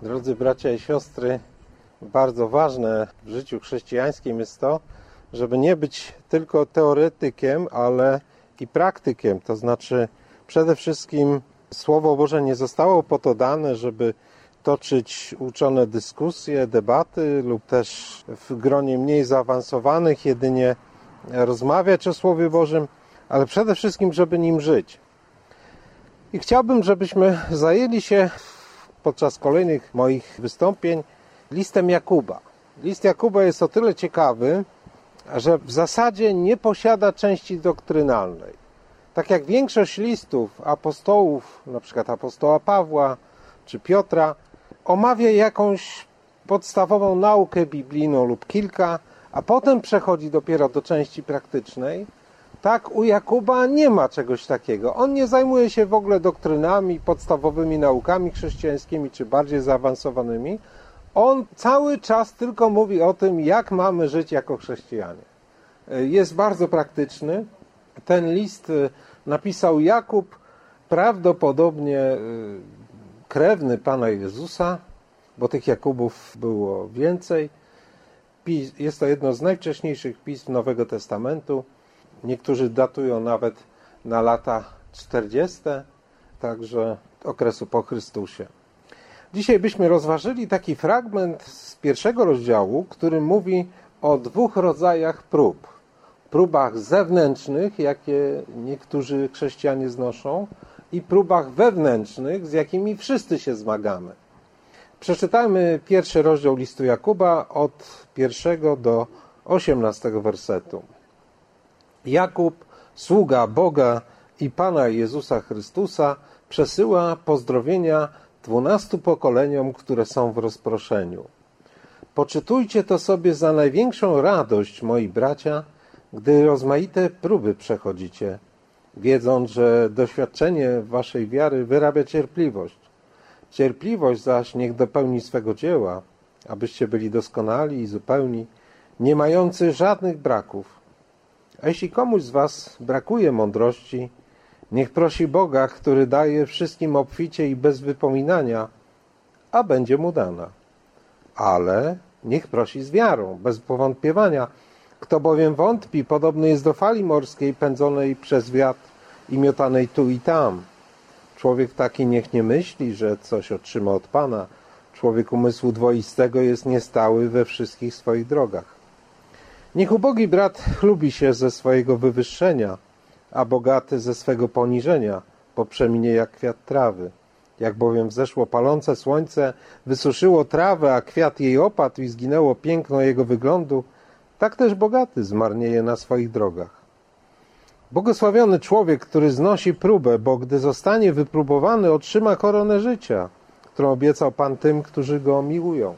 Drodzy bracia i siostry, bardzo ważne w życiu chrześcijańskim jest to, żeby nie być tylko teoretykiem, ale i praktykiem. To znaczy przede wszystkim Słowo Boże nie zostało po to dane, żeby toczyć uczone dyskusje, debaty lub też w gronie mniej zaawansowanych jedynie rozmawiać o Słowie Bożym, ale przede wszystkim, żeby nim żyć. I chciałbym, żebyśmy zajęli się podczas kolejnych moich wystąpień listem Jakuba. List Jakuba jest o tyle ciekawy, że w zasadzie nie posiada części doktrynalnej. Tak jak większość listów apostołów, na przykład apostoła Pawła czy Piotra, omawia jakąś podstawową naukę biblijną lub kilka, a potem przechodzi dopiero do części praktycznej. Tak u Jakuba nie ma czegoś takiego. On nie zajmuje się w ogóle doktrynami, podstawowymi naukami chrześcijańskimi czy bardziej zaawansowanymi. On cały czas tylko mówi o tym, jak mamy żyć jako chrześcijanie. Jest bardzo praktyczny. Ten list napisał Jakub, prawdopodobnie krewny Pana Jezusa, bo tych Jakubów było więcej. Jest to jedno z najwcześniejszych pism Nowego Testamentu. Niektórzy datują nawet na lata 40, także okresu po Chrystusie. Dzisiaj byśmy rozważyli taki fragment z pierwszego rozdziału, który mówi o dwóch rodzajach prób. Próbach zewnętrznych, jakie niektórzy chrześcijanie znoszą, i próbach wewnętrznych, z jakimi wszyscy się zmagamy. Przeczytajmy pierwszy rozdział listu Jakuba od 1 do 18 wersetu. Jakub, sługa Boga i Pana Jezusa Chrystusa, przesyła pozdrowienia 12 pokoleniom, które są w rozproszeniu. Poczytujcie to sobie za największą radość, moi bracia, gdy rozmaite próby przechodzicie, wiedząc, że doświadczenie waszej wiary wyrabia cierpliwość. Cierpliwość zaś niech dopełni swego dzieła, abyście byli doskonali i zupełni, nie mający żadnych braków. A jeśli komuś z was brakuje mądrości, niech prosi Boga, który daje wszystkim obficie i bez wypominania, a będzie mu dana. Ale niech prosi z wiarą, bez powątpiewania. Kto bowiem wątpi, podobny jest do fali morskiej pędzonej przez wiatr i miotanej tu i tam. Człowiek taki niech nie myśli, że coś otrzyma od Pana. Człowiek umysłu dwoistego jest niestały we wszystkich swoich drogach. Niech ubogi brat chlubi się ze swojego wywyższenia, a bogaty ze swego poniżenia, bo przeminie jak kwiat trawy. Jak bowiem wzeszło palące słońce, wysuszyło trawę, a kwiat jej opadł i zginęło piękno jego wyglądu, tak też bogaty zmarnieje na swoich drogach. Błogosławiony człowiek, który znosi próbę, bo gdy zostanie wypróbowany, otrzyma koronę życia, którą obiecał Pan tym, którzy Go miłują.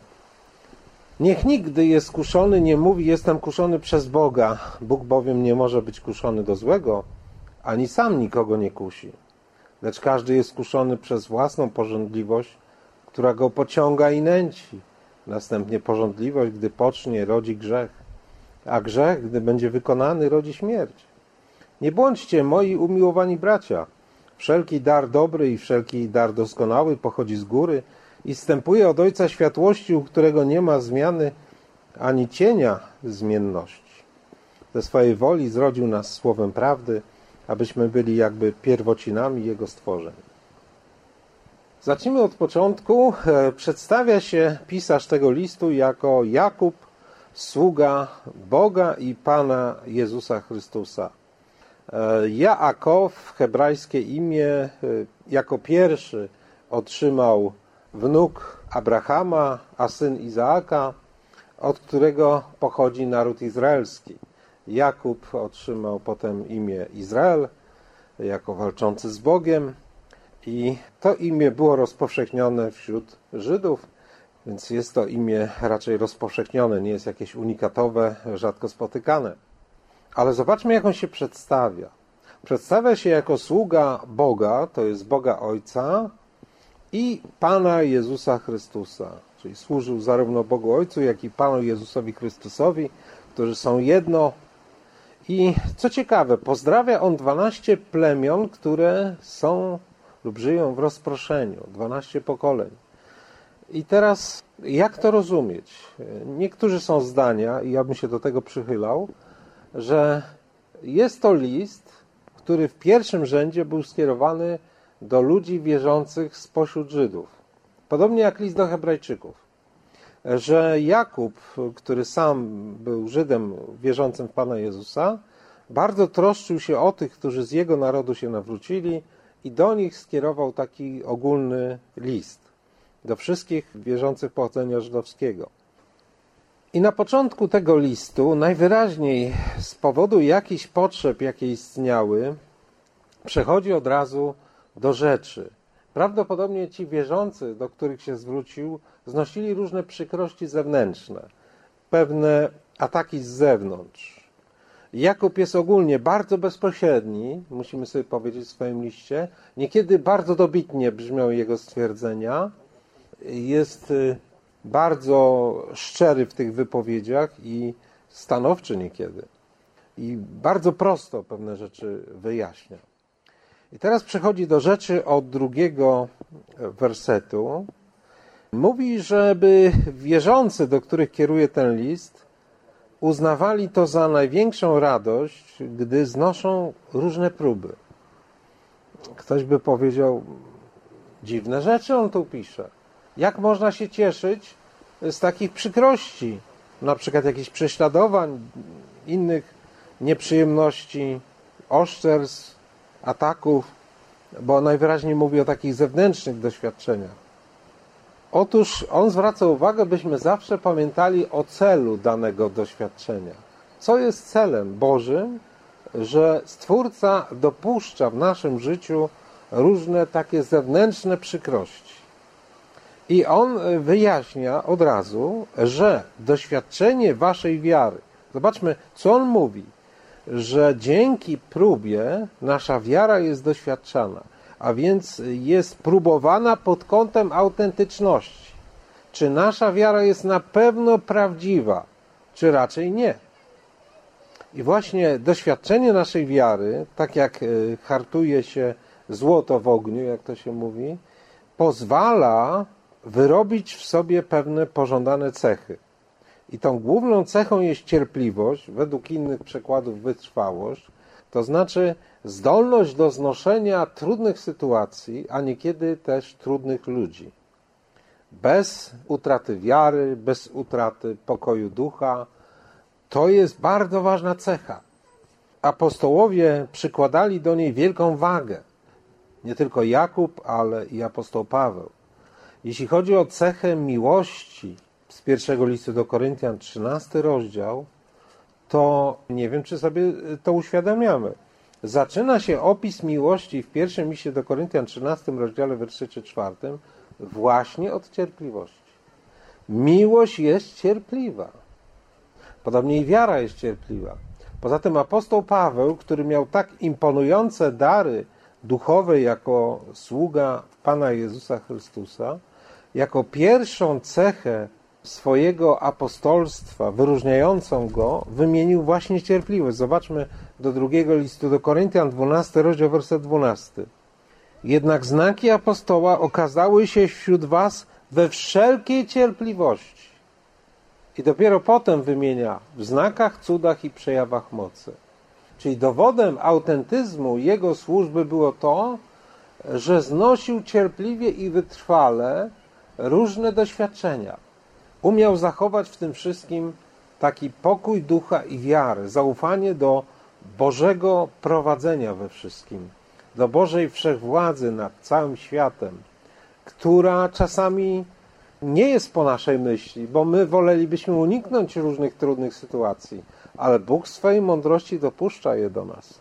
Niech nikt, gdy jest kuszony, nie mówi: jestem kuszony przez Boga. Bóg bowiem nie może być kuszony do złego, ani sam nikogo nie kusi. Lecz każdy jest kuszony przez własną pożądliwość, która go pociąga i nęci. Następnie pożądliwość, gdy pocznie, rodzi grzech, a grzech, gdy będzie wykonany, rodzi śmierć. Nie bądźcie, moi umiłowani bracia. Wszelki dar dobry i wszelki dar doskonały pochodzi z góry i zstępuje od Ojca światłości, u którego nie ma zmiany ani cienia zmienności. Ze swojej woli zrodził nas słowem prawdy, abyśmy byli jakby pierwocinami Jego stworzeń. Zacznijmy od początku. Przedstawia się pisarz tego listu jako Jakub, sługa Boga i Pana Jezusa Chrystusa. Jakow, hebrajskie imię, jako pierwszy otrzymał wnuk Abrahama, a syn Izaaka, od którego pochodzi naród izraelski. Jakub otrzymał potem imię Izrael, jako walczący z Bogiem, i to imię było rozpowszechnione wśród Żydów, więc jest to imię raczej rozpowszechnione, nie jest jakieś unikatowe, rzadko spotykane. Ale zobaczmy, jak on się przedstawia. Przedstawia się jako sługa Boga, to jest Boga Ojca, i Pana Jezusa Chrystusa, czyli służył zarówno Bogu Ojcu, jak i Panu Jezusowi Chrystusowi, którzy są jedno. I co ciekawe, pozdrawia on 12 plemion, które są lub żyją w rozproszeniu, 12 pokoleń. I teraz jak to rozumieć? Niektórzy są zdania, i ja bym się do tego przychylał, że jest to list, który w pierwszym rzędzie był skierowany do ludzi wierzących spośród Żydów. Podobnie jak list do Hebrajczyków. Że Jakub, który sam był Żydem wierzącym w Pana Jezusa, bardzo troszczył się o tych, którzy z jego narodu się nawrócili i do nich skierował taki ogólny list. Do wszystkich wierzących pochodzenia żydowskiego. I na początku tego listu, najwyraźniej z powodu jakichś potrzeb, jakie istniały, przechodzi od razu do rzeczy. Prawdopodobnie ci wierzący, do których się zwrócił, znosili różne przykrości zewnętrzne, pewne ataki z zewnątrz. Jakub jest ogólnie bardzo bezpośredni, musimy sobie powiedzieć w swoim liście. Niekiedy bardzo dobitnie brzmią jego stwierdzenia. Jest bardzo szczery w tych wypowiedziach i stanowczy niekiedy. I bardzo prosto pewne rzeczy wyjaśnia. I teraz przechodzi do rzeczy od 2 wersetu. Mówi, żeby wierzący, do których kieruje ten list, uznawali to za największą radość, gdy znoszą różne próby. Ktoś by powiedział, dziwne rzeczy on tu pisze. Jak można się cieszyć z takich przykrości, na przykład jakichś prześladowań, innych nieprzyjemności, oszczerstw, ataków, bo najwyraźniej mówi o takich zewnętrznych doświadczeniach. Otóż on zwraca uwagę, byśmy zawsze pamiętali o celu danego doświadczenia. Co jest celem Bożym, że Stwórca dopuszcza w naszym życiu różne takie zewnętrzne przykrości. I on wyjaśnia od razu, że doświadczenie waszej wiary, zobaczmy, co on mówi, że dzięki próbie nasza wiara jest doświadczana, a więc jest próbowana pod kątem autentyczności. Czy nasza wiara jest na pewno prawdziwa, czy raczej nie? I właśnie doświadczenie naszej wiary, tak jak hartuje się złoto w ogniu, jak to się mówi, pozwala wyrobić w sobie pewne pożądane cechy. I tą główną cechą jest cierpliwość, według innych przekładów wytrwałość, to znaczy zdolność do znoszenia trudnych sytuacji, a niekiedy też trudnych ludzi. Bez utraty wiary, bez utraty pokoju ducha. To jest bardzo ważna cecha. Apostołowie przykładali do niej wielką wagę. Nie tylko Jakub, ale i apostoł Paweł. Jeśli chodzi o cechę miłości z 1 listu do Koryntian, 13 rozdział, to nie wiem, czy sobie to uświadamiamy. Zaczyna się opis miłości w 1 liście do Koryntian, 13 rozdziale, wersecie 4, właśnie od cierpliwości. Miłość jest cierpliwa. Podobnie i wiara jest cierpliwa. Poza tym apostoł Paweł, który miał tak imponujące dary duchowe jako sługa Pana Jezusa Chrystusa, jako pierwszą cechę swojego apostolstwa, wyróżniającą go, wymienił właśnie cierpliwość. Zobaczmy do 2 listu do Koryntian, 12 rozdział, werset 12. Jednak znaki apostoła okazały się wśród was we wszelkiej cierpliwości. I dopiero potem wymienia w znakach, cudach i przejawach mocy. Czyli dowodem autentyzmu jego służby było to, że znosił cierpliwie i wytrwale różne doświadczenia. Umiał zachować w tym wszystkim taki pokój ducha i wiary, zaufanie do Bożego prowadzenia we wszystkim, do Bożej wszechwładzy nad całym światem, która czasami nie jest po naszej myśli, bo my wolelibyśmy uniknąć różnych trudnych sytuacji, ale Bóg w swojej mądrości dopuszcza je do nas.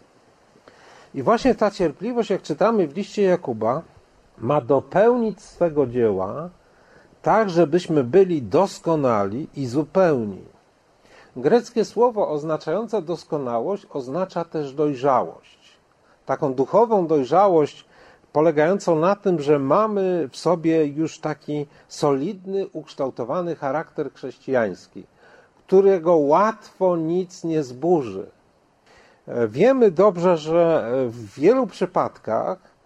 I właśnie ta cierpliwość, jak czytamy w liście Jakuba, ma dopełnić swego dzieła tak, żebyśmy byli doskonali i zupełni. Greckie słowo oznaczające doskonałość oznacza też dojrzałość. Taką duchową dojrzałość polegającą na tym, że mamy w sobie już taki solidny, ukształtowany charakter chrześcijański, którego łatwo nic nie zburzy. Wiemy dobrze, że w wielu przypadkach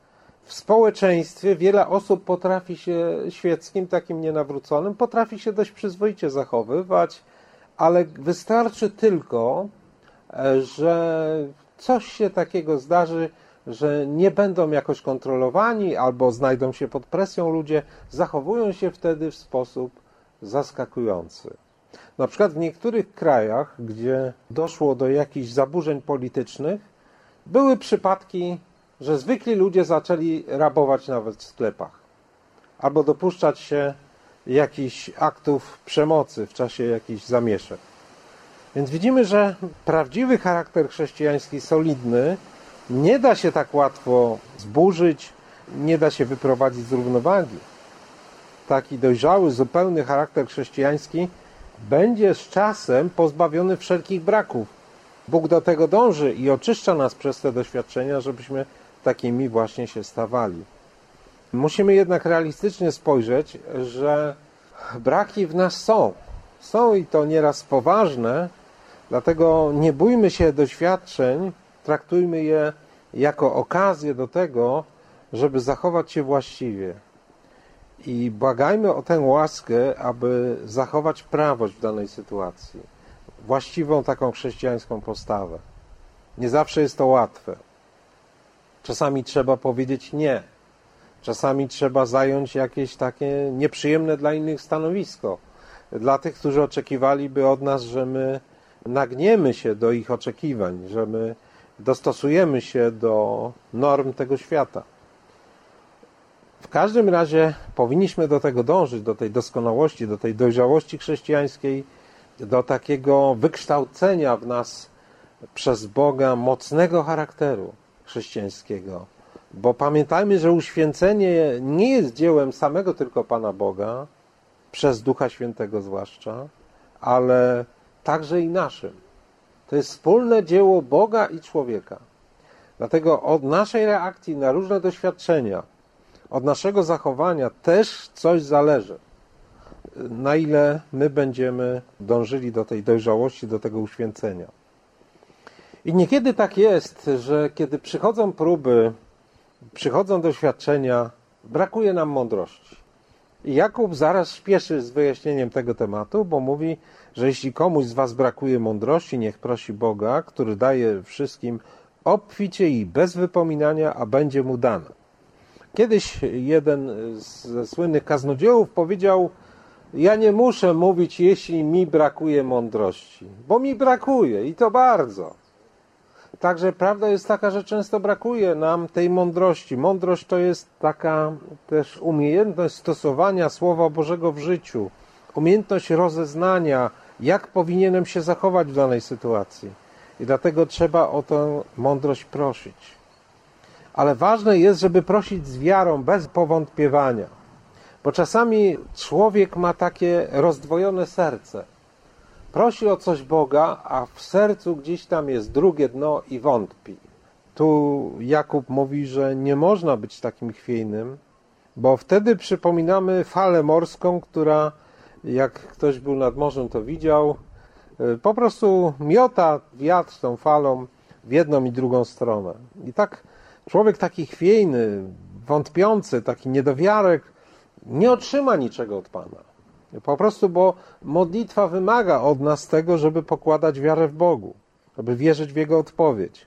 w społeczeństwie wiele osób potrafi się, świeckim, takim nienawróconym, potrafi się dość przyzwoicie zachowywać, ale wystarczy tylko, że coś się takiego zdarzy, że nie będą jakoś kontrolowani albo znajdą się pod presją ludzie, zachowują się wtedy w sposób zaskakujący. Na przykład w niektórych krajach, gdzie doszło do jakichś zaburzeń politycznych, były przypadki, że zwykli ludzie zaczęli rabować nawet w sklepach albo dopuszczać się jakichś aktów przemocy w czasie jakichś zamieszek. Więc widzimy, że prawdziwy charakter chrześcijański, solidny, nie da się tak łatwo zburzyć, nie da się wyprowadzić z równowagi. Taki dojrzały, zupełny charakter chrześcijański będzie z czasem pozbawiony wszelkich braków. Bóg do tego dąży i oczyszcza nas przez te doświadczenia, żebyśmy takimi właśnie się stawali. Musimy jednak realistycznie spojrzeć, że braki w nas są. Są i to nieraz poważne, dlatego nie bójmy się doświadczeń, traktujmy je jako okazję do tego, żeby zachować się właściwie. I błagajmy o tę łaskę, aby zachować prawość w danej sytuacji. Właściwą taką chrześcijańską postawę. Nie zawsze jest to łatwe. Czasami trzeba powiedzieć nie. Czasami trzeba zająć jakieś takie nieprzyjemne dla innych stanowisko. Dla tych, którzy oczekiwaliby od nas, że my nagniemy się do ich oczekiwań, że my dostosujemy się do norm tego świata. W każdym razie powinniśmy do tego dążyć, do tej doskonałości, do tej dojrzałości chrześcijańskiej, do takiego wykształcenia w nas przez Boga mocnego charakteru chrześcijańskiego. Bo pamiętajmy, że uświęcenie nie jest dziełem samego tylko Pana Boga, przez Ducha Świętego zwłaszcza, ale także i naszym. To jest wspólne dzieło Boga i człowieka. Dlatego od naszej reakcji na różne doświadczenia, od naszego zachowania też coś zależy. Na ile my będziemy dążyli do tej dojrzałości, do tego uświęcenia. I niekiedy tak jest, że kiedy przychodzą próby, przychodzą doświadczenia, brakuje nam mądrości. I Jakub zaraz śpieszy z wyjaśnieniem tego tematu, bo mówi, że jeśli komuś z was brakuje mądrości, niech prosi Boga, który daje wszystkim obficie i bez wypominania, a będzie mu dane. Kiedyś jeden ze słynnych kaznodziełów powiedział: ja nie muszę mówić, jeśli mi brakuje mądrości, bo mi brakuje i to bardzo. Także prawda jest taka, że często brakuje nam tej mądrości. Mądrość to jest taka też umiejętność stosowania Słowa Bożego w życiu, umiejętność rozeznania, jak powinienem się zachować w danej sytuacji. I dlatego trzeba o tę mądrość prosić. Ale ważne jest, żeby prosić z wiarą, bez powątpiewania. Bo czasami człowiek ma takie rozdwojone serce. Prosi o coś Boga, a w sercu gdzieś tam jest drugie dno i wątpi. Tu Jakub mówi, że nie można być takim chwiejnym, bo wtedy przypominamy falę morską, która, jak ktoś był nad morzem, to widział, po prostu miota wiatr tą falą w jedną i drugą stronę. I tak człowiek taki chwiejny, wątpiący, taki niedowiarek nie otrzyma niczego od Pana. Po prostu, bo modlitwa wymaga od nas tego, żeby pokładać wiarę w Bogu, żeby wierzyć w Jego odpowiedź.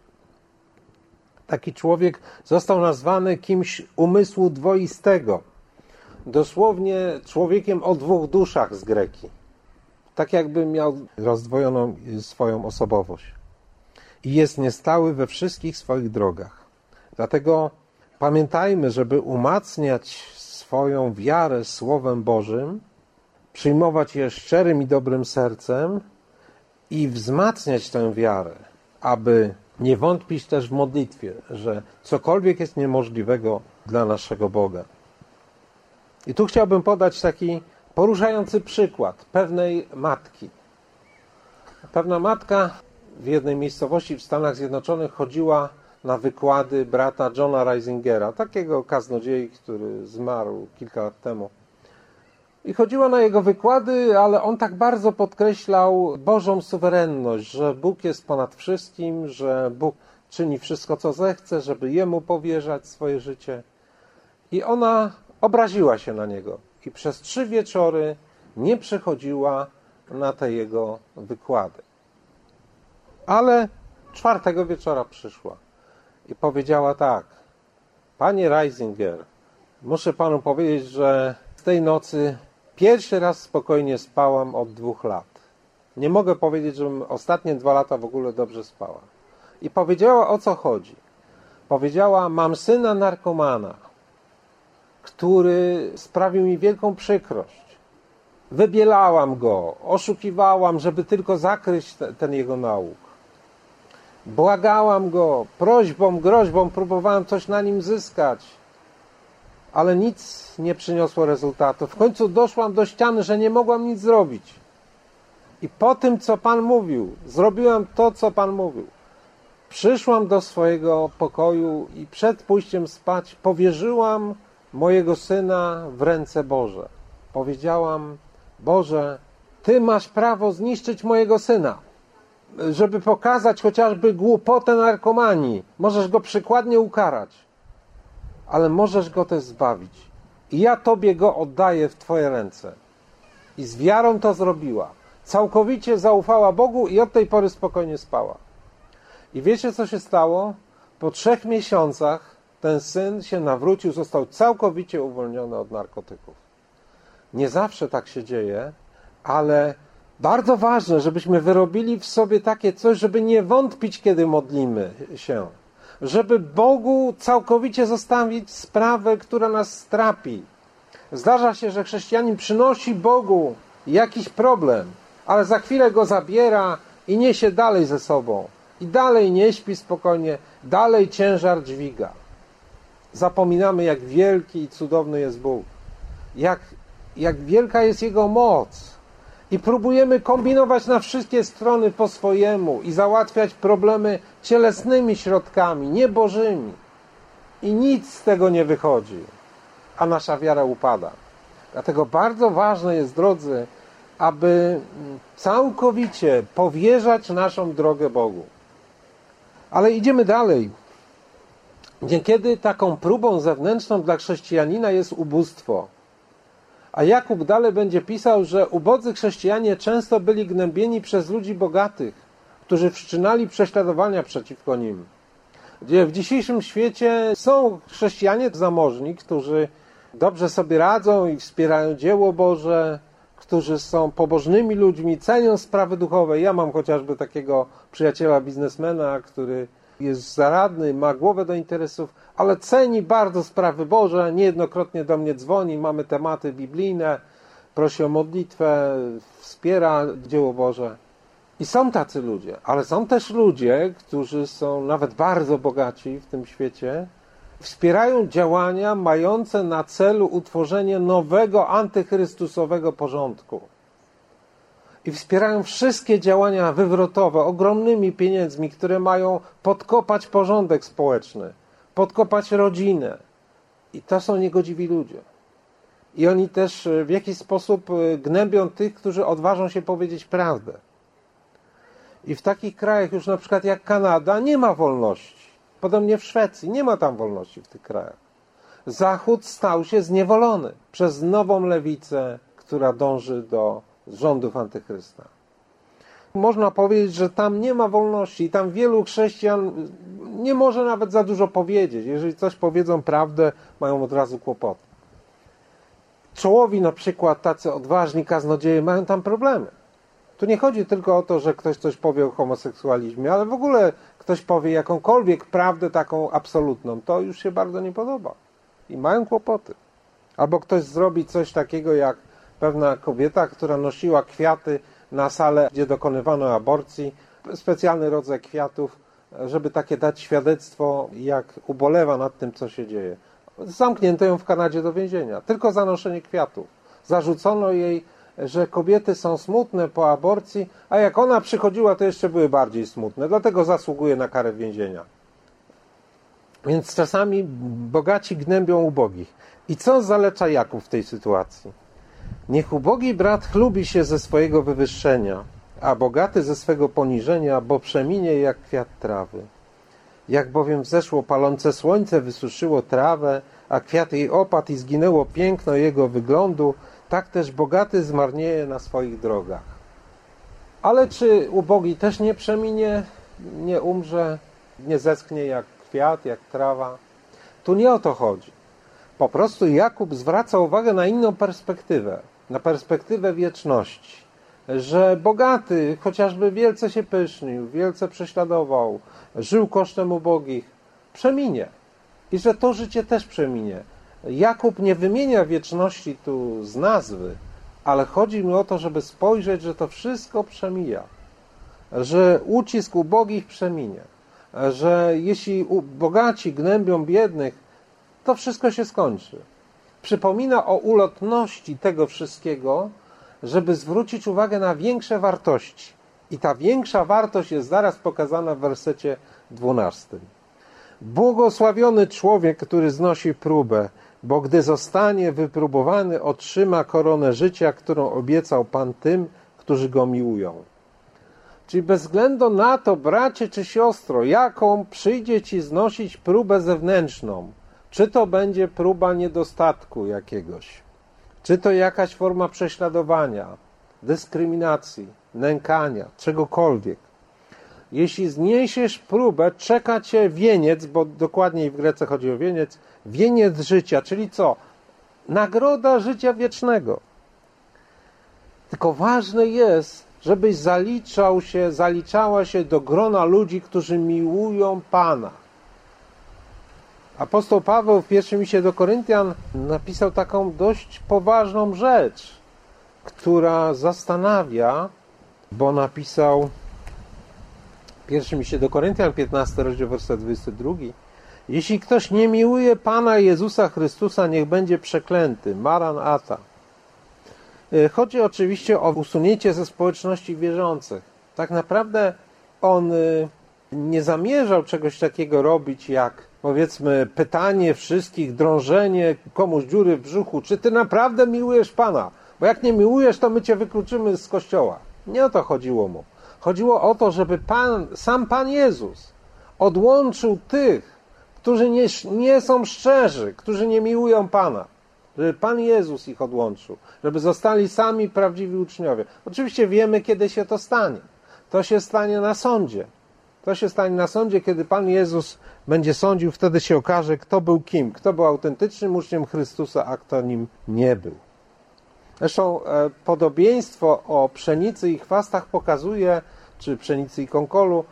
Taki człowiek został nazwany kimś umysłu dwoistego. Dosłownie człowiekiem o dwóch duszach z greki. Tak jakby miał rozdwojoną swoją osobowość. I jest niestały we wszystkich swoich drogach. Dlatego pamiętajmy, żeby umacniać swoją wiarę Słowem Bożym, przyjmować je szczerym i dobrym sercem i wzmacniać tę wiarę, aby nie wątpić też w modlitwie, że cokolwiek jest niemożliwego dla naszego Boga. I tu chciałbym podać taki poruszający przykład pewnej matki. Pewna matka w jednej miejscowości w Stanach Zjednoczonych chodziła na wykłady brata Johna Reisingera, takiego kaznodziei, który zmarł kilka lat temu. I chodziła na jego wykłady, ale on tak bardzo podkreślał Bożą suwerenność, że Bóg jest ponad wszystkim, że Bóg czyni wszystko, co zechce, żeby Jemu powierzać swoje życie. I ona obraziła się na niego i przez 3 wieczory nie przychodziła na te jego wykłady. Ale 4. wieczora przyszła i powiedziała tak: panie Reisinger, muszę panu powiedzieć, że z tej nocy pierwszy raz spokojnie spałam od 2 lat. Nie mogę powiedzieć, żebym ostatnie 2 lata w ogóle dobrze spała. I powiedziała, o co chodzi. Powiedziała: mam syna narkomana, który sprawił mi wielką przykrość. Wybielałam go, oszukiwałam, żeby tylko zakryć ten jego nauk. Błagałam go, prośbą, groźbą, próbowałam coś na nim zyskać, ale nic nie przyniosło rezultatu. W końcu doszłam do ściany, że nie mogłam nic zrobić. I po tym, co Pan mówił, zrobiłam to, co Pan mówił. Przyszłam do swojego pokoju i przed pójściem spać powierzyłam mojego syna w ręce Boże. Powiedziałam: Boże, Ty masz prawo zniszczyć mojego syna, żeby pokazać chociażby głupotę narkomanii. Możesz go przykładnie ukarać, ale możesz go też zbawić. I ja Tobie go oddaję w Twoje ręce. I z wiarą to zrobiła. Całkowicie zaufała Bogu i od tej pory spokojnie spała. I wiecie, co się stało? Po 3 miesiącach ten syn się nawrócił, został całkowicie uwolniony od narkotyków. Nie zawsze tak się dzieje, ale bardzo ważne, żebyśmy wyrobili w sobie takie coś, żeby nie wątpić, kiedy modlimy się. Żeby Bogu całkowicie zostawić sprawę, która nas strapi. Zdarza się, że chrześcijanin przynosi Bogu jakiś problem, ale za chwilę go zabiera i niesie dalej ze sobą. I dalej nie śpi spokojnie, dalej ciężar dźwiga. Zapominamy, jak wielki i cudowny jest Bóg. Jak wielka jest Jego moc. I próbujemy kombinować na wszystkie strony po swojemu i załatwiać problemy cielesnymi środkami, niebożymi. I nic z tego nie wychodzi, a nasza wiara upada. Dlatego bardzo ważne jest, drodzy, aby całkowicie powierzać naszą drogę Bogu. Ale idziemy dalej. Niekiedy taką próbą zewnętrzną dla chrześcijanina jest ubóstwo. A Jakub dalej będzie pisał, że ubodzy chrześcijanie często byli gnębieni przez ludzi bogatych, którzy wszczynali prześladowania przeciwko nim. Gdzie w dzisiejszym świecie są chrześcijanie zamożni, którzy dobrze sobie radzą i wspierają dzieło Boże, którzy są pobożnymi ludźmi, cenią sprawy duchowe. Ja mam chociażby takiego przyjaciela biznesmena, który jest zaradny, ma głowę do interesów, ale ceni bardzo sprawy Boże, niejednokrotnie do mnie dzwoni, mamy tematy biblijne, prosi o modlitwę, wspiera dzieło Boże. I są tacy ludzie, ale są też ludzie, którzy są nawet bardzo bogaci w tym świecie, wspierają działania mające na celu utworzenie nowego antychrystusowego porządku. I wspierają wszystkie działania wywrotowe ogromnymi pieniędzmi, które mają podkopać porządek społeczny, podkopać rodzinę. I to są niegodziwi ludzie. I oni też w jakiś sposób gnębią tych, którzy odważą się powiedzieć prawdę. I w takich krajach już na przykład jak Kanada nie ma wolności. Podobnie w Szwecji nie ma tam wolności w tych krajach. Zachód stał się zniewolony przez nową lewicę, która dąży do rządów antychrysta. Można powiedzieć, że tam nie ma wolności i tam wielu chrześcijan nie może nawet za dużo powiedzieć. Jeżeli coś powiedzą prawdę, mają od razu kłopoty. Czołowi na przykład tacy odważni kaznodzieje mają tam problemy. Tu nie chodzi tylko o to, że ktoś coś powie o homoseksualizmie, ale w ogóle ktoś powie jakąkolwiek prawdę taką absolutną. To już się bardzo nie podoba. I mają kłopoty. Albo ktoś zrobi coś takiego jak pewna kobieta, która nosiła kwiaty na salę, gdzie dokonywano aborcji, specjalny rodzaj kwiatów, żeby takie dać świadectwo, jak ubolewa nad tym, co się dzieje. Zamknięto ją w Kanadzie do więzienia, tylko za noszenie kwiatów. Zarzucono jej, że kobiety są smutne po aborcji, a jak ona przychodziła, to jeszcze były bardziej smutne, dlatego zasługuje na karę więzienia. Więc czasami bogaci gnębią ubogich. I co zaleca Jakub w tej sytuacji? Niech ubogi brat chlubi się ze swojego wywyższenia, a bogaty ze swego poniżenia, bo przeminie jak kwiat trawy. Jak bowiem wzeszło palące słońce, wysuszyło trawę, a kwiat jej opadł i zginęło piękno jego wyglądu, tak też bogaty zmarnieje na swoich drogach. Ale czy ubogi też nie przeminie, nie umrze, nie zeschnie jak kwiat, jak trawa? Tu nie o to chodzi. Po prostu Jakub zwraca uwagę na inną perspektywę, na perspektywę wieczności. Że bogaty, chociażby wielce się pysznił, wielce prześladował, żył kosztem ubogich, przeminie. I że to życie też przeminie. Jakub nie wymienia wieczności tu z nazwy, ale chodzi mi o to, żeby spojrzeć, że to wszystko przemija. Że ucisk ubogich przeminie. Że jeśli bogaci gnębią biednych, to wszystko się skończy. Przypomina o ulotności tego wszystkiego, żeby zwrócić uwagę na większe wartości. I ta większa wartość jest zaraz pokazana w wersecie 12. Błogosławiony człowiek, który znosi próbę, bo gdy zostanie wypróbowany, otrzyma koronę życia, którą obiecał Pan tym, którzy Go miłują. Czyli bez względu na to, bracie czy siostro, jaką przyjdzie Ci znosić próbę zewnętrzną, czy to będzie próba niedostatku jakiegoś, czy to jakaś forma prześladowania, dyskryminacji, nękania, czegokolwiek. Jeśli zniesiesz próbę, czeka Cię wieniec, bo dokładniej w Grece chodzi o wieniec życia, czyli co? Nagroda życia wiecznego. Tylko ważne jest, żebyś zaliczała się do grona ludzi, którzy miłują Pana. Apostoł Paweł w pierwszym liście do Koryntian napisał taką dość poważną rzecz, która zastanawia, bo napisał w pierwszym liście do Koryntian, 15 rozdział, werset 22. Jeśli ktoś nie miłuje Pana Jezusa Chrystusa, niech będzie przeklęty. Maranata. Chodzi oczywiście o usunięcie ze społeczności wierzących. Tak naprawdę on nie zamierzał czegoś takiego robić, jak powiedzmy pytanie wszystkich, drążenie komuś dziury w brzuchu, czy ty naprawdę miłujesz Pana? Bo jak nie miłujesz, to my cię wykluczymy z kościoła. Nie o to chodziło mu. Chodziło o to, żeby sam Pan Jezus odłączył tych, którzy nie są szczerzy, którzy nie miłują Pana. Żeby Pan Jezus ich odłączył. Żeby zostali sami prawdziwi uczniowie. Oczywiście wiemy, kiedy się to stanie. To się stanie na sądzie. To się stanie na sądzie, kiedy Pan Jezus będzie sądził. Wtedy się okaże, kto był kim. Kto był autentycznym uczniem Chrystusa, a kto nim nie był. Zresztą podobieństwo o pszenicy i chwastach pokazuje, czy pszenicy i konkolu,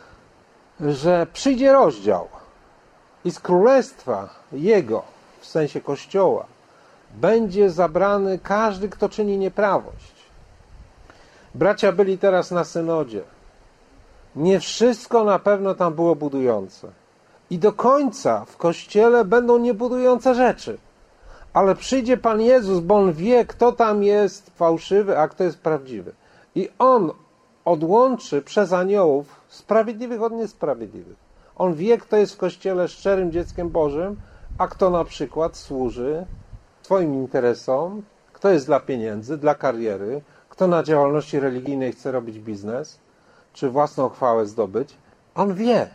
że przyjdzie rozdział i z królestwa Jego, w sensie Kościoła, będzie zabrany każdy, kto czyni nieprawość. Bracia byli teraz na synodzie. Nie wszystko na pewno tam było budujące. I do końca w Kościele będą niebudujące rzeczy. Ale przyjdzie Pan Jezus, bo On wie, kto tam jest fałszywy, a kto jest prawdziwy. I On odłączy przez aniołów sprawiedliwych od niesprawiedliwych. On wie, kto jest w Kościele szczerym dzieckiem Bożym, a kto na przykład służy swoim interesom, kto jest dla pieniędzy, dla kariery, kto na działalności religijnej chce robić biznes, czy własną chwałę zdobyć. On wie.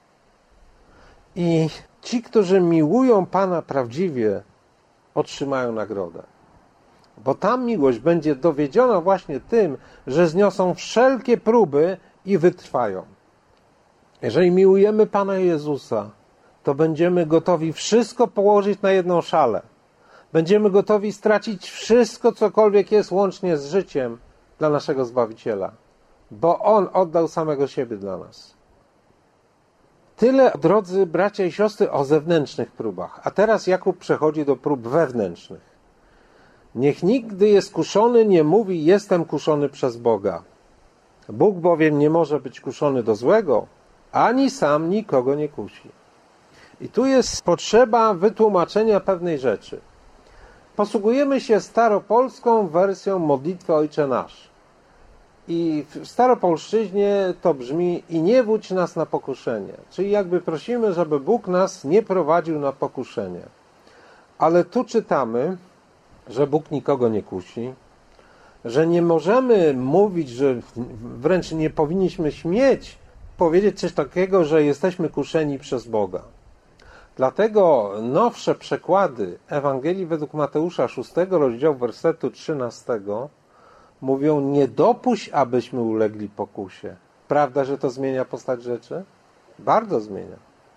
I ci, którzy miłują Pana prawdziwie, otrzymają nagrodę. Bo ta miłość będzie dowiedziona właśnie tym, że zniosą wszelkie próby i wytrwają. Jeżeli miłujemy Pana Jezusa, to będziemy gotowi wszystko położyć na jedną szalę. Będziemy gotowi stracić wszystko, cokolwiek jest, łącznie z życiem dla naszego Zbawiciela. Bo On oddał samego siebie dla nas. Tyle, drodzy bracia i siostry, o zewnętrznych próbach. A teraz Jakub przechodzi do prób wewnętrznych. Niech nikt, gdy jest kuszony, nie mówi: jestem kuszony przez Boga. Bóg bowiem nie może być kuszony do złego, ani sam nikogo nie kusi. I tu jest potrzeba wytłumaczenia pewnej rzeczy. Posługujemy się staropolską wersją modlitwy Ojcze Nasz. I w staropolszczyźnie to brzmi: i nie wódź nas na pokuszenie. Czyli jakby prosimy, żeby Bóg nas nie prowadził na pokuszenie. Ale tu czytamy, że Bóg nikogo nie kusi, że nie możemy mówić, że wręcz nie powinniśmy śmieć powiedzieć coś takiego, że jesteśmy kuszeni przez Boga. Dlatego nowsze przekłady Ewangelii według Mateusza 6 rozdziału wersetu 13 mówią: nie dopuść, abyśmy ulegli pokusie. Prawda, że to zmienia postać rzeczy? Bardzo zmienia.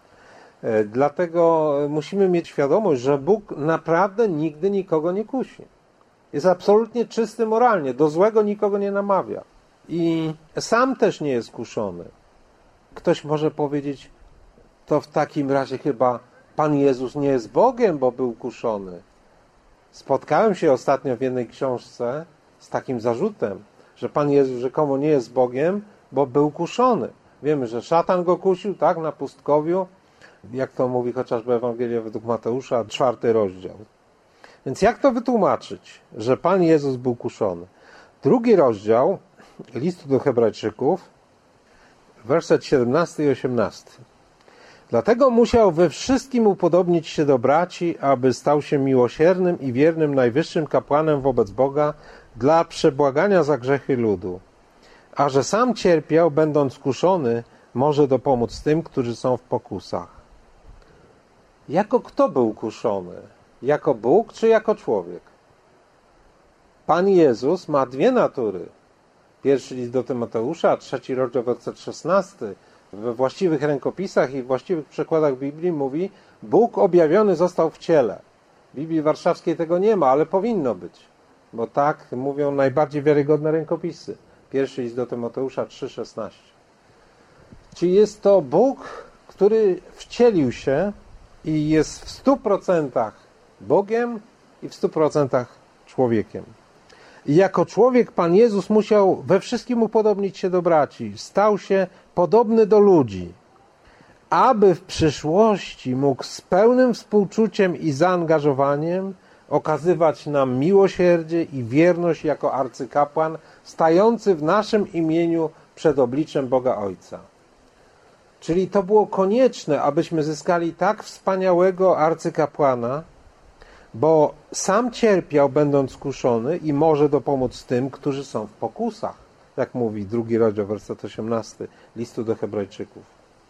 Dlatego musimy mieć świadomość, że Bóg naprawdę nigdy nikogo nie kusi. Jest absolutnie czysty moralnie, do złego nikogo nie namawia. I sam też nie jest kuszony. Ktoś może powiedzieć, to w takim razie chyba Pan Jezus nie jest Bogiem, bo był kuszony. Spotkałem się ostatnio w jednej książce z takim zarzutem, że Pan Jezus rzekomo nie jest Bogiem, bo był kuszony. Wiemy, że szatan go kusił, tak, na pustkowiu, jak to mówi chociażby Ewangelia według Mateusza, 4 rozdział. Więc jak to wytłumaczyć, że Pan Jezus był kuszony? 2 rozdział listu do Hebrajczyków, werset 17 i 18. Dlatego musiał we wszystkim upodobnić się do braci, aby stał się miłosiernym i wiernym najwyższym kapłanem wobec Boga dla przebłagania za grzechy ludu. A że sam cierpiał, będąc kuszony, może dopomóc tym, którzy są w pokusach. Jako kto był kuszony? Jako Bóg czy jako człowiek? Pan Jezus ma dwie natury. Pierwszy list do Tymoteusza, 3 rozdział, werset 16. We właściwych rękopisach i właściwych przekładach Biblii mówi: Bóg objawiony został w ciele. W Biblii Warszawskiej tego nie ma, ale powinno być, bo tak mówią najbardziej wiarygodne rękopisy. Pierwszy list do Tymoteusza 3,16. Czyli jest to Bóg, który wcielił się i jest w 100% Bogiem i w 100% człowiekiem. I jako człowiek Pan Jezus musiał we wszystkim upodobnić się do braci. Stał się podobny do ludzi, aby w przyszłości mógł z pełnym współczuciem i zaangażowaniem okazywać nam miłosierdzie i wierność jako arcykapłan stający w naszym imieniu przed obliczem Boga Ojca. Czyli to było konieczne, abyśmy zyskali tak wspaniałego arcykapłana, bo sam cierpiał, będąc kuszony, i może dopomóc tym, którzy są w pokusach, jak mówi 2 rozdział, werset 18 listu do Hebrajczyków.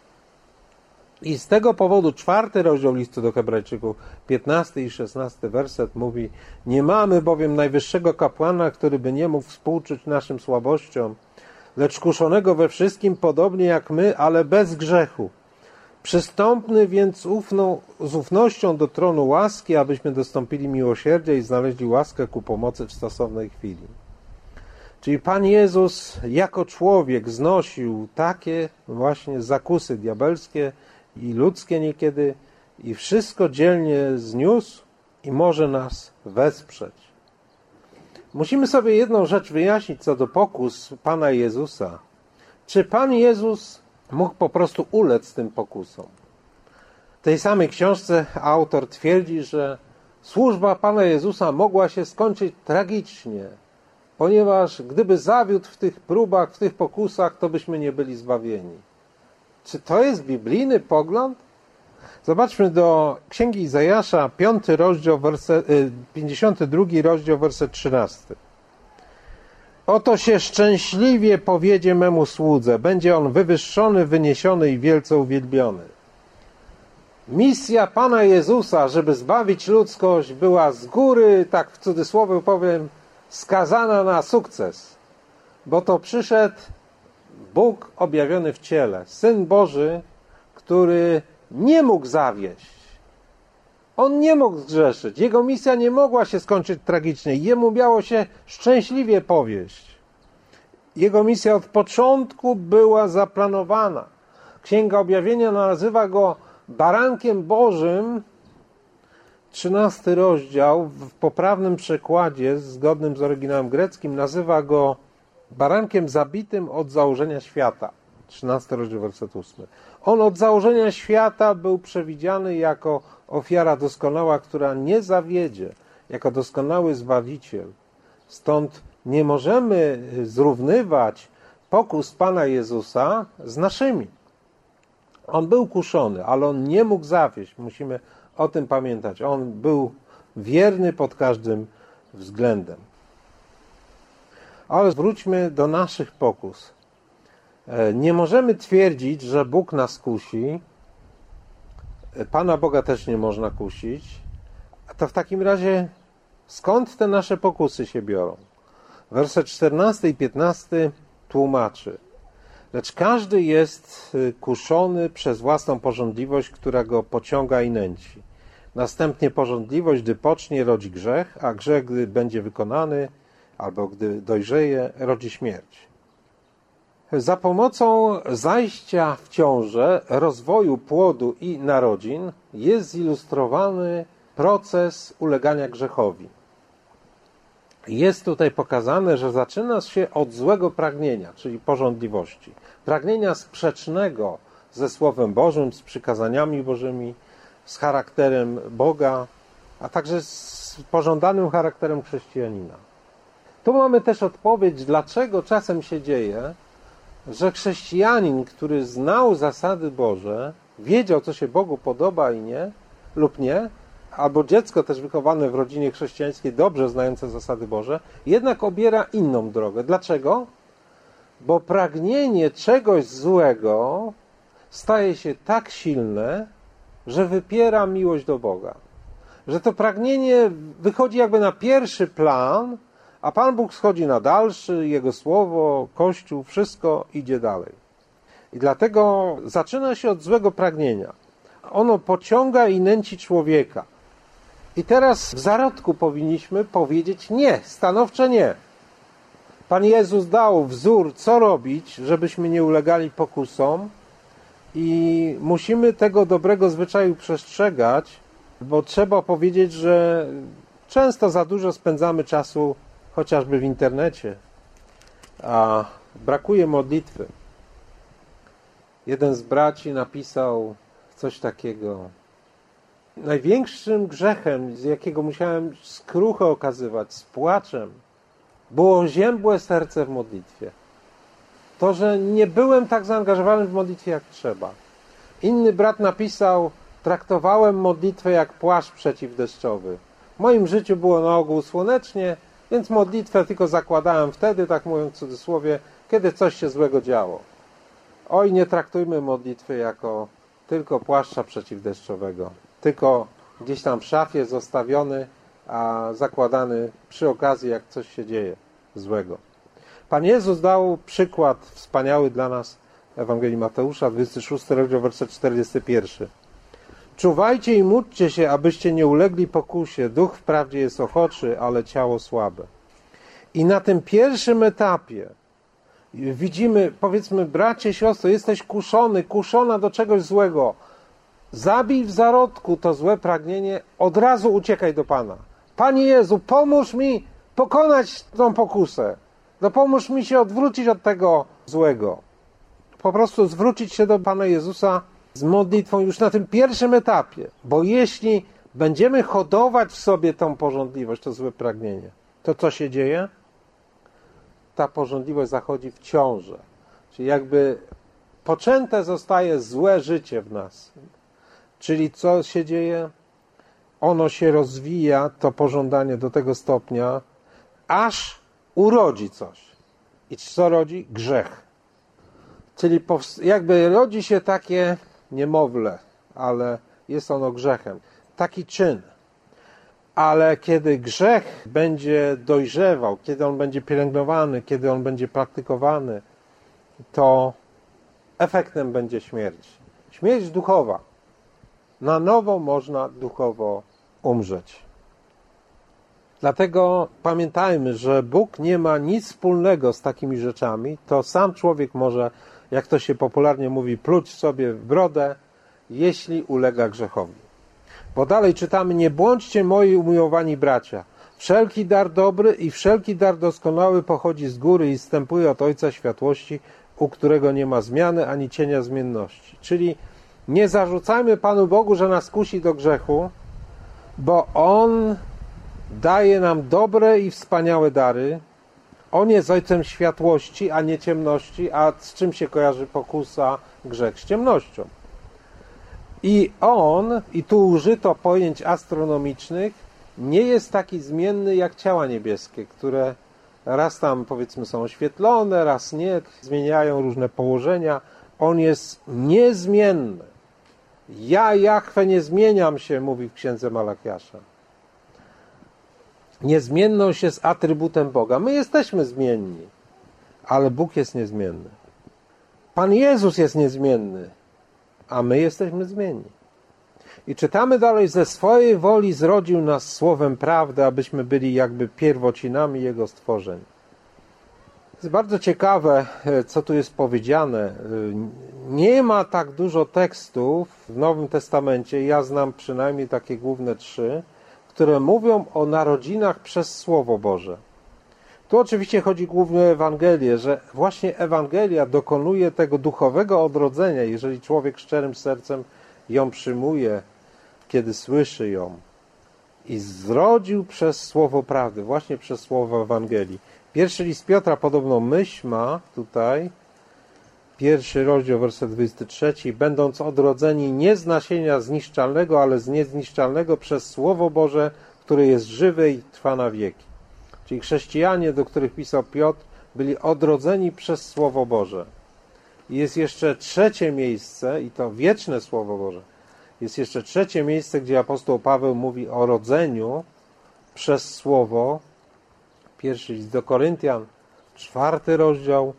I z tego powodu 4 rozdział listu do Hebrajczyków, 15 i 16 werset mówi: nie mamy bowiem najwyższego kapłana, który by nie mógł współczuć naszym słabościom, lecz kuszonego we wszystkim podobnie jak my, ale bez grzechu. Przystąpmy więc z ufnością do tronu łaski, abyśmy dostąpili miłosierdzia i znaleźli łaskę ku pomocy w stosownej chwili. Czyli Pan Jezus jako człowiek znosił takie właśnie zakusy diabelskie i ludzkie niekiedy i wszystko dzielnie zniósł i może nas wesprzeć. Musimy sobie jedną rzecz wyjaśnić co do pokus Pana Jezusa. Czy Pan Jezus mógł po prostu ulec tym pokusom? W tej samej książce autor twierdzi, że służba Pana Jezusa mogła się skończyć tragicznie, ponieważ gdyby zawiódł w tych próbach, w tych pokusach, to byśmy nie byli zbawieni. Czy to jest biblijny pogląd? Zobaczmy do Księgi Izajasza, 5 rozdział, 52 rozdział, werset 13. Oto się szczęśliwie powiedzie memu słudze, będzie on wywyższony, wyniesiony i wielce uwielbiony. Misja Pana Jezusa, żeby zbawić ludzkość, była z góry, tak w cudzysłowie powiem, skazana na sukces, bo to przyszedł Bóg objawiony w ciele, Syn Boży, który nie mógł zawieść. On nie mógł zgrzeszyć. Jego misja nie mogła się skończyć tragicznie. Jemu miało się szczęśliwie powieść. Jego misja od początku była zaplanowana. Księga Objawienia nazywa go Barankiem Bożym. 13 rozdział w poprawnym przekładzie, zgodnym z oryginałem greckim, nazywa go barankiem zabitym od założenia świata. 13 rozdział, werset 8. On od założenia świata był przewidziany jako ofiara doskonała, która nie zawiedzie, jako doskonały Zbawiciel. Stąd nie możemy zrównywać pokus Pana Jezusa z naszymi. On był kuszony, ale on nie mógł zawieść. Musimy o tym pamiętać. On był wierny pod każdym względem. Ale wróćmy do naszych pokus. Nie możemy twierdzić, że Bóg nas kusi. Pana Boga też nie można kusić. A to w takim razie skąd te nasze pokusy się biorą? Werset 14 i 15 tłumaczy. Lecz każdy jest kuszony przez własną pożądliwość, która go pociąga i nęci. Następnie pożądliwość, gdy pocznie, rodzi grzech, a grzech, gdy będzie wykonany, albo gdy dojrzeje, rodzi śmierć. Za pomocą zajścia w ciążę, rozwoju płodu i narodzin jest zilustrowany proces ulegania grzechowi. Jest tutaj pokazane, że zaczyna się od złego pragnienia, czyli pożądliwości. Pragnienia sprzecznego ze Słowem Bożym, z przykazaniami Bożymi, z charakterem Boga, a także z pożądanym charakterem chrześcijanina. Tu mamy też odpowiedź, dlaczego czasem się dzieje, że chrześcijanin, który znał zasady Boże, wiedział, co się Bogu podoba i nie, lub nie, albo dziecko też wychowane w rodzinie chrześcijańskiej, dobrze znające zasady Boże, jednak obiera inną drogę. Dlaczego? Bo pragnienie czegoś złego staje się tak silne, że wypiera miłość do Boga. Że to pragnienie wychodzi jakby na pierwszy plan, a Pan Bóg schodzi na dalszy, Jego Słowo, Kościół, wszystko idzie dalej. I dlatego zaczyna się od złego pragnienia. Ono pociąga i nęci człowieka. I teraz w zarodku powinniśmy powiedzieć nie, stanowcze nie. Pan Jezus dał wzór, co robić, żebyśmy nie ulegali pokusom i musimy tego dobrego zwyczaju przestrzegać, bo trzeba powiedzieć, że często za dużo spędzamy czasu chociażby w internecie, a brakuje modlitwy. Jeden z braci napisał coś takiego. Największym grzechem, z jakiego musiałem skruchę okazywać, z płaczem, było ziębłe serce w modlitwie. To, że nie byłem tak zaangażowany w modlitwie jak trzeba. Inny brat napisał, traktowałem modlitwę jak płaszcz przeciwdeszczowy. W moim życiu było na ogół słonecznie, więc modlitwę tylko zakładałem wtedy, tak mówiąc w cudzysłowie, kiedy coś się złego działo. Oj, nie traktujmy modlitwy jako tylko płaszcza przeciwdeszczowego, tylko gdzieś tam w szafie zostawiony, a zakładany przy okazji, jak coś się dzieje złego. Pan Jezus dał przykład wspaniały dla nas w Ewangelii Mateusza, 26 rozdział, werset 41. Czuwajcie i módlcie się, abyście nie ulegli pokusie. Duch wprawdzie jest ochoczy, ale ciało słabe. I na tym pierwszym etapie widzimy, powiedzmy, bracie, siostro, jesteś kuszona do czegoś złego. Zabij w zarodku to złe pragnienie, od razu uciekaj do Pana. Panie Jezu, pomóż mi pokonać tą pokusę. Pomóż mi się odwrócić od tego złego. Po prostu zwrócić się do Pana Jezusa z modlitwą już na tym pierwszym etapie. Bo jeśli będziemy hodować w sobie tą pożądliwość, to złe pragnienie, to co się dzieje? Ta pożądliwość zachodzi w ciążę. Czyli jakby poczęte zostaje złe życie w nas. Czyli co się dzieje? Ono się rozwija, to pożądanie do tego stopnia, aż urodzi coś. I co rodzi? Grzech. Czyli jakby rodzi się takie niemowlę, ale jest ono grzechem. Taki czyn. Ale kiedy grzech będzie dojrzewał, kiedy on będzie pielęgnowany, kiedy on będzie praktykowany, to efektem będzie śmierć. Śmierć duchowa. Na nowo można duchowo umrzeć. Dlatego pamiętajmy, że Bóg nie ma nic wspólnego z takimi rzeczami. To sam człowiek może, jak to się popularnie mówi, pluć sobie w brodę, jeśli ulega grzechowi. Bo dalej czytamy, nie bądźcie moi umiłowani bracia. Wszelki dar dobry i wszelki dar doskonały pochodzi z góry i zstępuje od Ojca światłości, u którego nie ma zmiany ani cienia zmienności. Czyli nie zarzucajmy Panu Bogu, że nas kusi do grzechu, bo On daje nam dobre i wspaniałe dary. On jest Ojcem światłości, a nie ciemności. A z czym się kojarzy pokusa, grzech? Z ciemnością. I On, i tu użyto pojęć astronomicznych, nie jest taki zmienny jak ciała niebieskie, które raz tam powiedzmy są oświetlone, raz nie, zmieniają różne położenia. On jest niezmienny. Ja, Jahwe, nie zmieniam się, mówi w księdze Malachiasza. Niezmienność jest atrybutem Boga. My jesteśmy zmienni, ale Bóg jest niezmienny. Pan Jezus jest niezmienny, a my jesteśmy zmienni. I czytamy dalej, ze swojej woli zrodził nas słowem prawdy, abyśmy byli jakby pierwocinami Jego stworzeń. To jest bardzo ciekawe, co tu jest powiedziane. Nie ma tak dużo tekstów w Nowym Testamencie, ja znam przynajmniej takie główne 3, które mówią o narodzinach przez Słowo Boże. Tu oczywiście chodzi głównie o Ewangelię, że właśnie Ewangelia dokonuje tego duchowego odrodzenia, jeżeli człowiek szczerym sercem ją przyjmuje, kiedy słyszy ją. I zrodził przez słowo prawdy, właśnie przez słowo Ewangelii. Pierwszy list Piotra podobną myśl ma tutaj, 1 rozdział, werset 23, będąc odrodzeni nie z nasienia zniszczalnego, ale z niezniszczalnego przez Słowo Boże, które jest żywe i trwa na wieki. Czyli chrześcijanie, do których pisał Piotr, byli odrodzeni przez Słowo Boże. I jest jeszcze trzecie miejsce, i to wieczne Słowo Boże. Jest jeszcze trzecie miejsce, gdzie apostoł Paweł mówi o rodzeniu przez Słowo. Pierwszy list do Koryntian, 4 rozdział,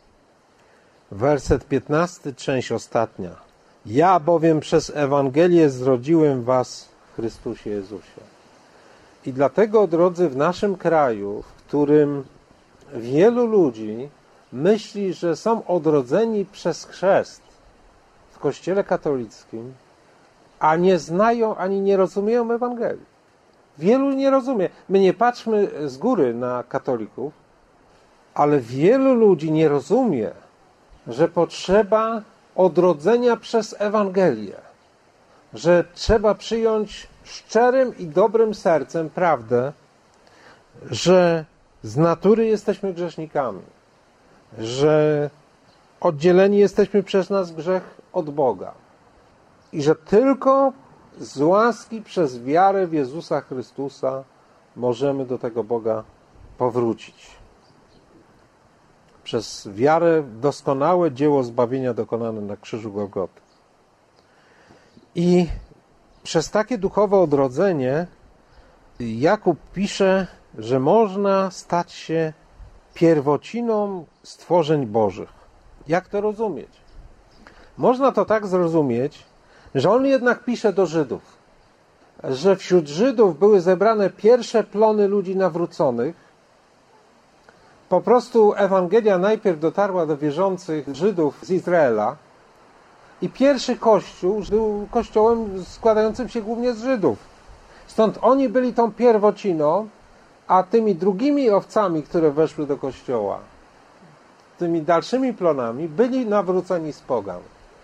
werset 15, część ostatnia. Ja bowiem przez Ewangelię zrodziłem was w Chrystusie Jezusie. I dlatego, drodzy, w naszym kraju, w którym wielu ludzi myśli, że są odrodzeni przez chrzest w Kościele katolickim, a nie znają ani nie rozumieją Ewangelii. Wielu nie rozumie. My nie patrzmy z góry na katolików, ale wielu ludzi nie rozumie, że potrzeba odrodzenia przez Ewangelię, że trzeba przyjąć szczerym i dobrym sercem prawdę, że z natury jesteśmy grzesznikami, że oddzieleni jesteśmy przez nas grzech od Boga i że tylko z łaski przez wiarę w Jezusa Chrystusa możemy do tego Boga powrócić. Przez wiarę w doskonałe dzieło zbawienia dokonane na krzyżu Golgoty. I przez takie duchowe odrodzenie Jakub pisze, że można stać się pierwociną stworzeń Bożych. Jak to rozumieć? Można to tak zrozumieć, że on jednak pisze do Żydów, że wśród Żydów były zebrane pierwsze plony ludzi nawróconych. Po prostu Ewangelia najpierw dotarła do wierzących Żydów z Izraela i pierwszy kościół był kościołem składającym się głównie z Żydów. Stąd oni byli tą pierwociną, a tymi drugimi owcami, które weszły do kościoła, tymi dalszymi plonami, byli nawróceni z pogan.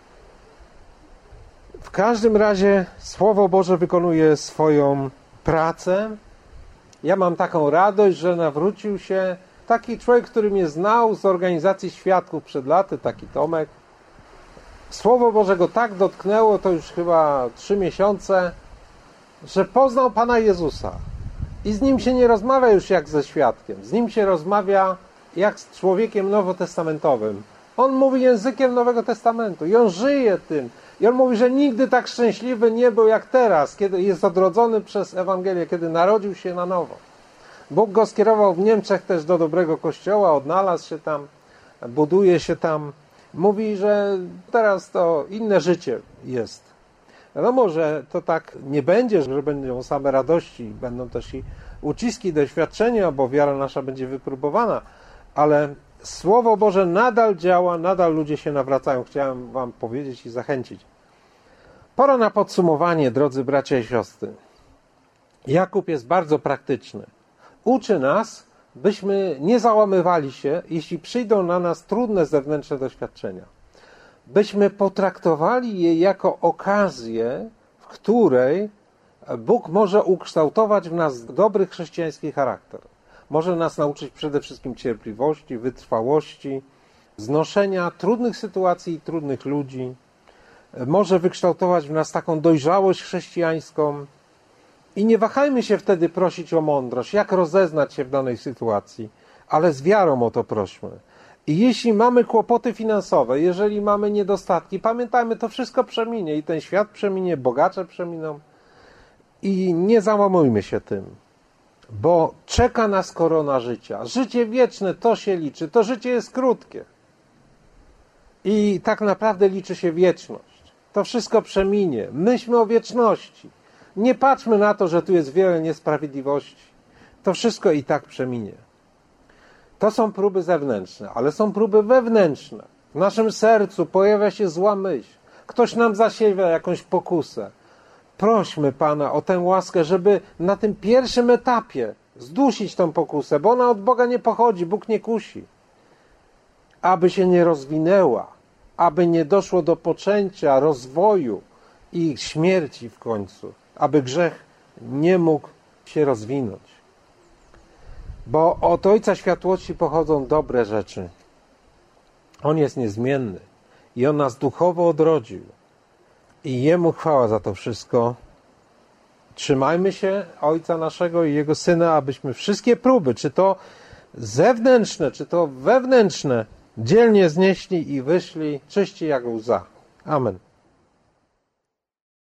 W każdym razie Słowo Boże wykonuje swoją pracę. Ja mam taką radość, że nawrócił się taki człowiek, który mnie znał z organizacji świadków przed laty, taki Tomek. Słowo Boże go tak dotknęło, to już chyba 3 miesiące, że poznał Pana Jezusa. I z Nim się nie rozmawia już jak ze świadkiem. Z Nim się rozmawia jak z człowiekiem nowotestamentowym. On mówi językiem Nowego Testamentu i on żyje tym. I on mówi, że nigdy tak szczęśliwy nie był jak teraz, kiedy jest odrodzony przez Ewangelię, kiedy narodził się na nowo. Bóg go skierował w Niemczech też do dobrego kościoła, odnalazł się tam, buduje się tam. Mówi, że teraz to inne życie jest. Wiadomo, że to tak nie będzie, że będą same radości, będą też i uciski, doświadczenia, bo wiara nasza będzie wypróbowana, ale Słowo Boże nadal działa, nadal ludzie się nawracają. Chciałem wam powiedzieć i zachęcić. Pora na podsumowanie, drodzy bracia i siostry. Jakub jest bardzo praktyczny. Uczy nas, byśmy nie załamywali się, jeśli przyjdą na nas trudne zewnętrzne doświadczenia. Byśmy potraktowali je jako okazję, w której Bóg może ukształtować w nas dobry chrześcijański charakter. Może nas nauczyć przede wszystkim cierpliwości, wytrwałości, znoszenia trudnych sytuacji i trudnych ludzi. Może wykształtować w nas taką dojrzałość chrześcijańską. I nie wahajmy się wtedy prosić o mądrość, jak rozeznać się w danej sytuacji. ale z wiarą o to prośmy. I jeśli mamy kłopoty finansowe, jeżeli mamy niedostatki, pamiętajmy, to wszystko przeminie i ten świat przeminie, bogacze przeminą i nie załamujmy się tym, bo czeka nas korona życia. Życie wieczne, to się liczy, to życie jest krótkie i tak naprawdę liczy się wieczność. To wszystko przeminie. Myślmy o wieczności. Nie patrzmy na to, że tu jest wiele niesprawiedliwości. To wszystko i tak przeminie. To są próby zewnętrzne, ale są próby wewnętrzne. W naszym sercu pojawia się zła myśl. Ktoś nam zasiewa jakąś pokusę. Prośmy Pana o tę łaskę, żeby na tym pierwszym etapie zdusić tę pokusę, bo ona od Boga nie pochodzi, Bóg nie kusi. Aby się nie rozwinęła, aby nie doszło do poczęcia, rozwoju i śmierci w końcu, aby grzech nie mógł się rozwinąć. Bo od Ojca Światłości pochodzą dobre rzeczy. On jest niezmienny i On nas duchowo odrodził. I Jemu chwała za to wszystko. Trzymajmy się Ojca naszego i Jego Syna, abyśmy wszystkie próby, czy to zewnętrzne, czy to wewnętrzne, dzielnie znieśli i wyszli czyści jak łza. Amen.